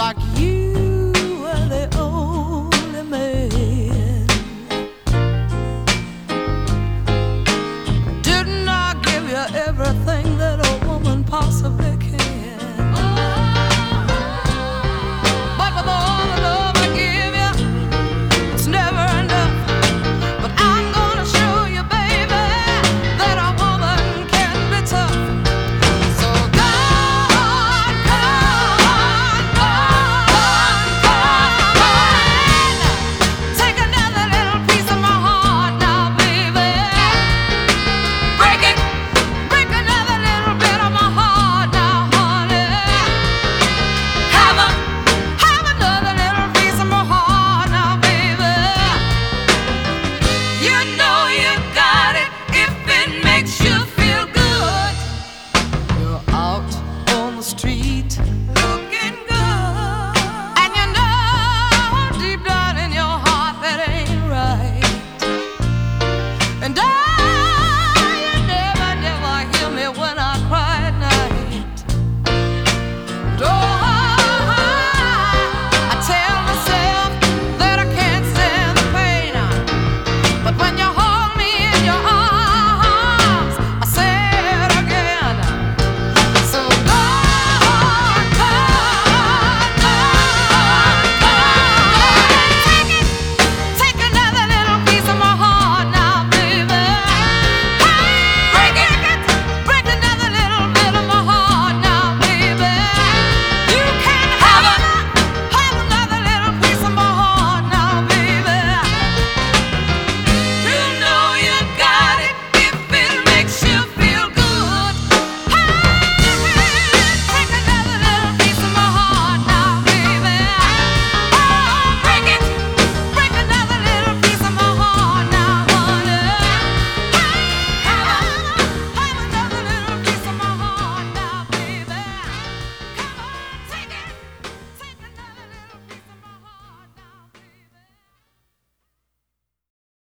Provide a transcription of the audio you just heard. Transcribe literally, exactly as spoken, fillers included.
like you were the only man. Didn't I give you everything that a woman possibly can? But with all the love I give you, it's never enough. But I'm gonna show you, baby, that a woman can be tough. So go on, go on, go on, go on. Take another little piece of my heart now, baby. Break it, break another little bit of my heart now, honey. Have a, have another little piece of my heart now, baby. You know you got it if it makes you feel good. You're out on the street